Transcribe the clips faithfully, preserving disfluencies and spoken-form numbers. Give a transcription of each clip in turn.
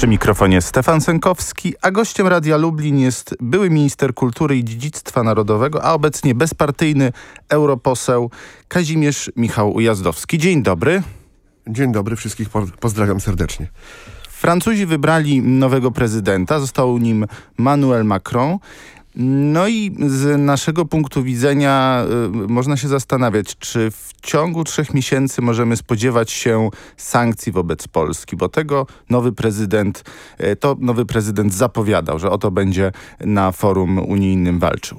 Przy mikrofonie Stefan Sękowski, a gościem Radia Lublin jest były minister kultury i dziedzictwa narodowego, a obecnie bezpartyjny europoseł Kazimierz Michał Ujazdowski. Dzień dobry. Dzień dobry, wszystkich pozdrawiam serdecznie. Francuzi wybrali nowego prezydenta, został nim Emmanuel Macron. No i z naszego punktu widzenia y, można się zastanawiać, czy w ciągu trzech miesięcy możemy spodziewać się sankcji wobec Polski, bo tego nowy prezydent, y, to nowy prezydent zapowiadał, że o to będzie na forum unijnym walczył.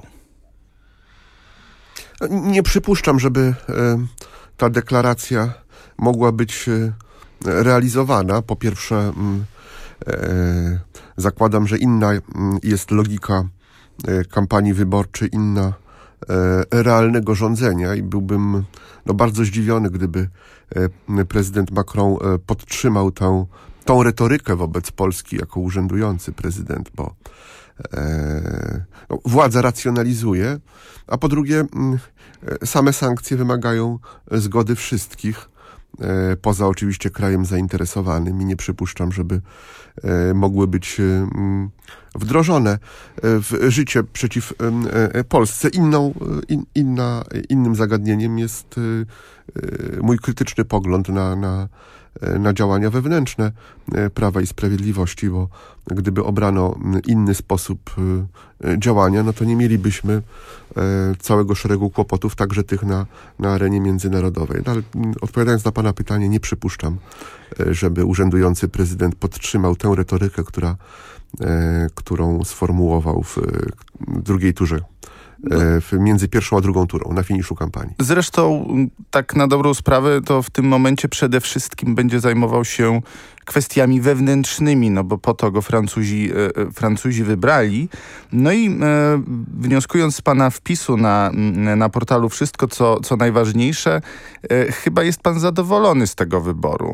Nie przypuszczam, żeby y, ta deklaracja mogła być y, realizowana. Po pierwsze, y, y, zakładam, że inna y, jest logika kampanii wyborczej, inna e, realnego rządzenia i byłbym no, bardzo zdziwiony, gdyby e, prezydent Macron e, podtrzymał tę, tą retorykę wobec Polski jako urzędujący prezydent, bo e, no, władza racjonalizuje, a po drugie m, same sankcje wymagają zgody wszystkich, e, poza oczywiście krajem zainteresowanym i nie przypuszczam, żeby e, mogły być e, wdrożone w życie przeciw Polsce. Inną, in, inna, innym zagadnieniem jest mój krytyczny pogląd na, na, na działania wewnętrzne Prawa i Sprawiedliwości, bo gdyby obrano inny sposób działania, no to nie mielibyśmy całego szeregu kłopotów, także tych na, na arenie międzynarodowej. No, ale odpowiadając na pana pytanie, nie przypuszczam, żeby urzędujący prezydent podtrzymał tę retorykę, która E, którą sformułował w, w drugiej turze, e, w, między pierwszą a drugą turą, na finiszu kampanii. Zresztą tak na dobrą sprawę to w tym momencie przede wszystkim będzie zajmował się kwestiami wewnętrznymi, no bo po to go Francuzi, e, Francuzi wybrali. No i e, wnioskując z pana wpisu na, na portalu Wszystko, co, co najważniejsze, e, chyba jest pan zadowolony z tego wyboru.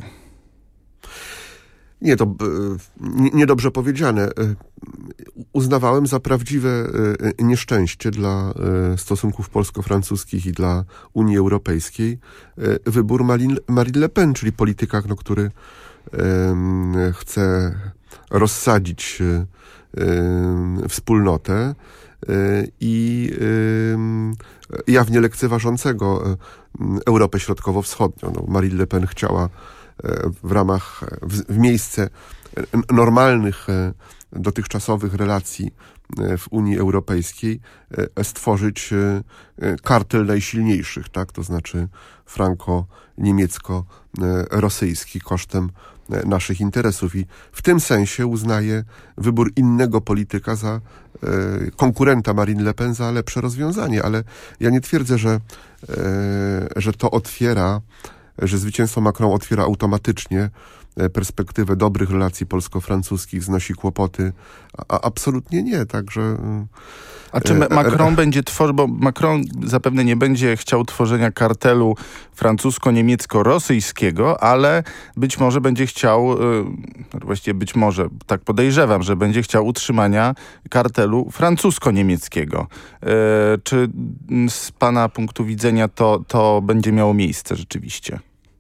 Nie, to niedobrze powiedziane. Uznawałem za prawdziwe nieszczęście dla stosunków polsko-francuskich i dla Unii Europejskiej wybór Marine Le Pen, czyli polityka, no, który chce rozsadzić wspólnotę i jawnie lekceważącego Europę Środkowo-Wschodnią. No, Marine Le Pen chciała w ramach, w, w miejsce normalnych dotychczasowych relacji w Unii Europejskiej stworzyć kartel najsilniejszych, tak? To znaczy franko-niemiecko-rosyjski kosztem naszych interesów. I w tym sensie uznaję wybór innego polityka za konkurenta Marine Le Pen za lepsze rozwiązanie, ale ja nie twierdzę, że, że to otwiera że zwycięstwo Macron otwiera automatycznie perspektywę dobrych relacji polsko-francuskich, znosi kłopoty. A, absolutnie nie, także... A czy Macron będzie tworzył, bo Macron zapewne nie będzie chciał tworzenia kartelu francusko-niemiecko-rosyjskiego, ale być może będzie chciał, właściwie być może, tak podejrzewam, że będzie chciał utrzymania kartelu francusko-niemieckiego. Czy z pana punktu widzenia to, to będzie miało miejsce rzeczywiście?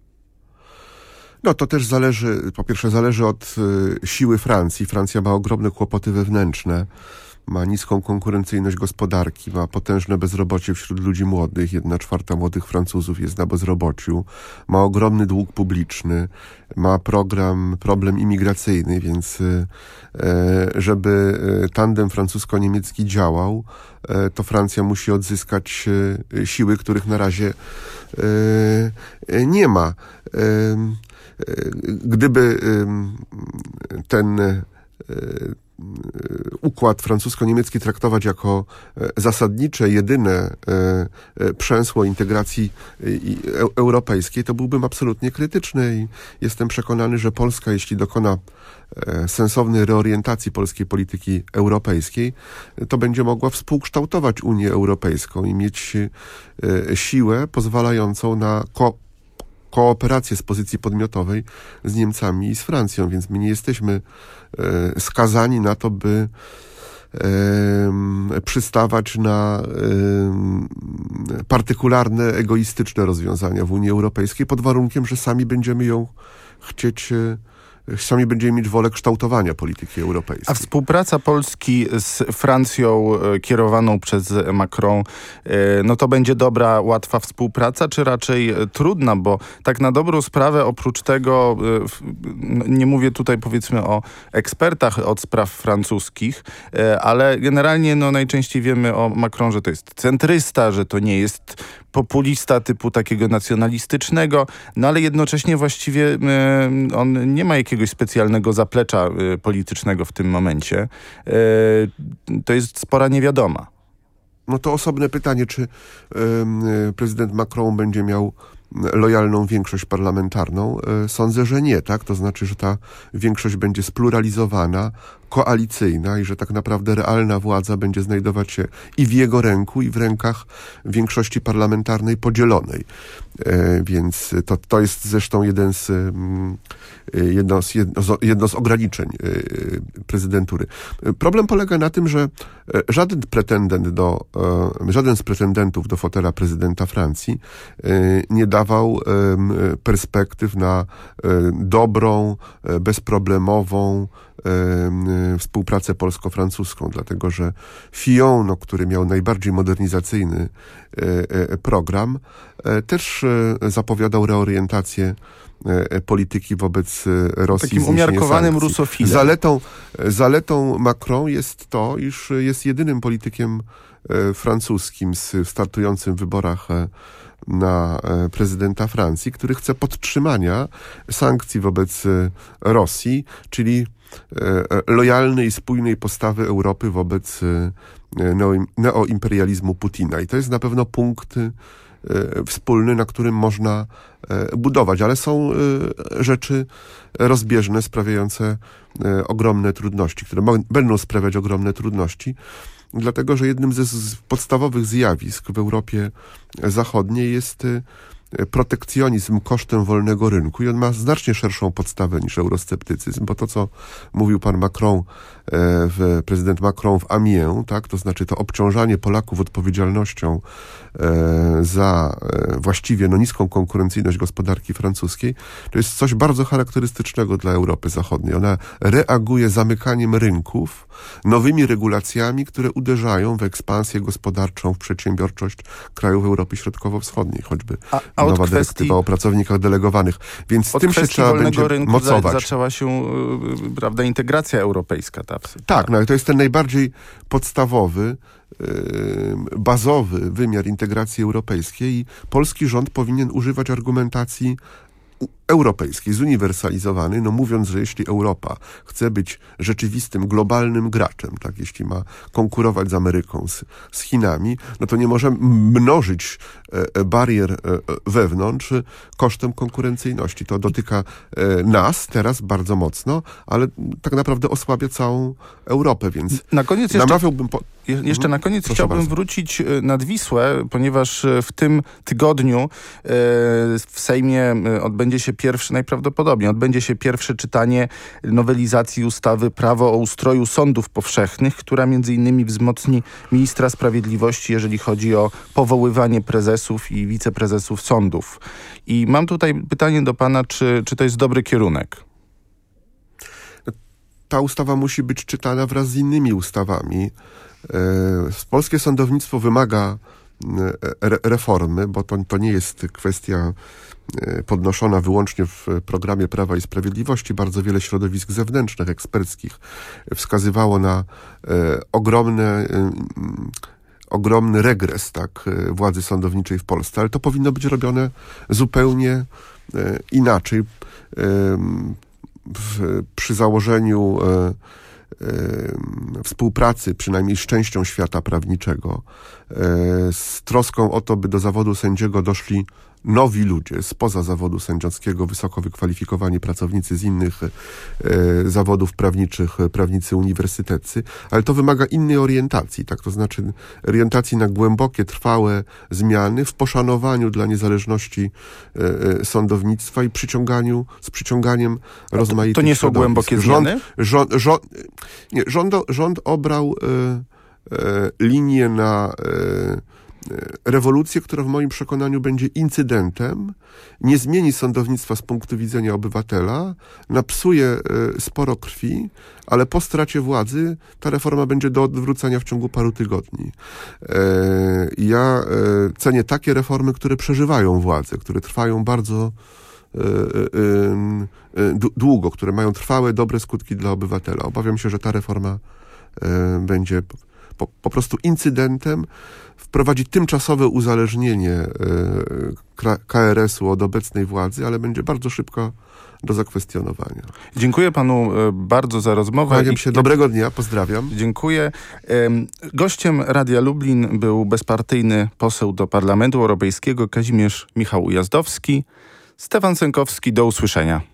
No to też zależy, po pierwsze zależy od y, siły Francji. Francja ma ogromne kłopoty wewnętrzne, ma niską konkurencyjność gospodarki, ma potężne bezrobocie wśród ludzi młodych, jedna czwarta młodych Francuzów jest na bezrobociu, ma ogromny dług publiczny, ma program, problem imigracyjny, więc y, y, żeby tandem francusko-niemiecki działał, y, to Francja musi odzyskać y, siły, których na razie y, y, nie ma. Y, Gdyby ten układ francusko-niemiecki traktować jako zasadnicze, jedyne przęsło integracji europejskiej, to byłbym absolutnie krytyczny i jestem przekonany, że Polska, jeśli dokona sensownej reorientacji polskiej polityki europejskiej, to będzie mogła współkształtować Unię Europejską i mieć siłę pozwalającą na ko- kooperację z pozycji podmiotowej z Niemcami i z Francją, więc my nie jesteśmy e, skazani na to, by e, przystawać na e, partykularne, egoistyczne rozwiązania w Unii Europejskiej, pod warunkiem, że sami będziemy ją chcieć sami będziemy mieć wolę kształtowania polityki europejskiej. A współpraca Polski z Francją kierowaną przez Macron, no to będzie dobra, łatwa współpraca, czy raczej trudna? Bo tak na dobrą sprawę oprócz tego, nie mówię tutaj powiedzmy o ekspertach od spraw francuskich, ale generalnie no najczęściej wiemy o Macron, że to jest centrysta, że to nie jest populista typu takiego nacjonalistycznego, no ale jednocześnie właściwie y, on nie ma jakiegoś specjalnego zaplecza y, politycznego w tym momencie. Y, to jest spora niewiadoma. No to osobne pytanie, czy y, y, prezydent Macron będzie miał lojalną większość parlamentarną. Y, sądzę, że nie, tak? To znaczy, że ta większość będzie spluralizowana, koalicyjna i że tak naprawdę realna władza będzie znajdować się i w jego ręku, i w rękach większości parlamentarnej podzielonej. E, więc to, to jest zresztą jeden z, jedno z, jedno z, jedno z ograniczeń e, prezydentury. Problem polega na tym, że żaden pretendent do, e, żaden z pretendentów do fotela prezydenta Francji e, nie dawał e, perspektyw na e, dobrą, e, bezproblemową współpracę polsko-francuską, dlatego że Fillon, no, który miał najbardziej modernizacyjny program, też zapowiadał reorientację polityki wobec Rosji. Takim umiarkowanym rusofilem. Zaletą, zaletą Macron jest to, iż jest jedynym politykiem francuskim startującym w wyborach na prezydenta Francji, który chce podtrzymania sankcji wobec Rosji, czyli lojalnej i spójnej postawy Europy wobec neoimperializmu Putina. I to jest na pewno punkt wspólny, na którym można budować, ale są rzeczy rozbieżne, sprawiające ogromne trudności, które będą sprawiać ogromne trudności, dlatego że jednym ze podstawowych zjawisk w Europie Zachodniej jest protekcjonizm kosztem wolnego rynku i on ma znacznie szerszą podstawę niż eurosceptycyzm, bo to, co mówił pan Macron, w, prezydent Macron w Amiens, tak, to znaczy to obciążanie Polaków odpowiedzialnością za właściwie no, niską konkurencyjność gospodarki francuskiej, to jest coś bardzo charakterystycznego dla Europy Zachodniej. Ona reaguje zamykaniem rynków, nowymi regulacjami, które uderzają w ekspansję gospodarczą, w przedsiębiorczość krajów Europy Środkowo-Wschodniej, choćby a, a nowa kwestii, dyrektywa o pracownikach delegowanych. Więc tym się trzeba będzie rynku mocować. Za, zaczęła się yy, prawda, integracja europejska. Ta, tak, no i to jest ten najbardziej podstawowy, bazowy wymiar integracji europejskiej i polski rząd powinien używać argumentacji europejskiej, zuniwersalizowanej, no mówiąc, że jeśli Europa chce być rzeczywistym, globalnym graczem, tak, jeśli ma konkurować z Ameryką, z, z Chinami, no to nie możemy mnożyć e, barier e, wewnątrz kosztem konkurencyjności. To dotyka e, nas teraz bardzo mocno, ale tak naprawdę osłabia całą Europę, więc na koniec jeszcze... namawiałbym... Po... Jeszcze na koniec Proszę chciałbym bardzo. wrócić nad Wisłę, ponieważ w tym tygodniu w Sejmie odbędzie się pierwsze, najprawdopodobniej odbędzie się pierwsze czytanie nowelizacji ustawy Prawo o ustroju sądów powszechnych, która między innymi wzmocni ministra sprawiedliwości, jeżeli chodzi o powoływanie prezesów i wiceprezesów sądów. I mam tutaj pytanie do pana, czy, czy to jest dobry kierunek? Ta ustawa musi być czytana wraz z innymi ustawami. Polskie sądownictwo wymaga re- reformy, bo to, to nie jest kwestia podnoszona wyłącznie w programie Prawa i Sprawiedliwości. Bardzo wiele środowisk zewnętrznych, eksperckich wskazywało na ogromne, ogromny regres, tak, władzy sądowniczej w Polsce, ale to powinno być robione zupełnie inaczej. W, przy założeniu e, e, współpracy, przynajmniej z częścią świata prawniczego, e, z troską o to, by do zawodu sędziego doszli nowi ludzie spoza zawodu sędziowskiego, wysoko wykwalifikowani pracownicy z innych e, zawodów prawniczych, prawnicy uniwersyteccy, ale to wymaga innej orientacji, tak, to znaczy orientacji na głębokie, trwałe zmiany w poszanowaniu dla niezależności e, sądownictwa i przyciąganiu, z przyciąganiem rozmaitych To, to nie są środowisk. głębokie zmiany? Rząd, rząd, rząd, nie, rząd, rząd obrał e, e, linię na e, rewolucję, która w moim przekonaniu będzie incydentem, nie zmieni sądownictwa z punktu widzenia obywatela, napsuje sporo krwi, ale po stracie władzy ta reforma będzie do odwrócenia w ciągu paru tygodni. Ja cenię takie reformy, które przeżywają władzę, które trwają bardzo długo, które mają trwałe, dobre skutki dla obywatela. Obawiam się, że ta reforma będzie po, po prostu incydentem, wprowadzi tymczasowe uzależnienie K R S-u od obecnej władzy, ale będzie bardzo szybko do zakwestionowania. Dziękuję panu bardzo za rozmowę. Kłaniam się. Dobrego dnia, pozdrawiam. Dziękuję. Gościem Radia Lublin był bezpartyjny poseł do Parlamentu Europejskiego Kazimierz Michał Ujazdowski. Stefan Sękowski, do usłyszenia.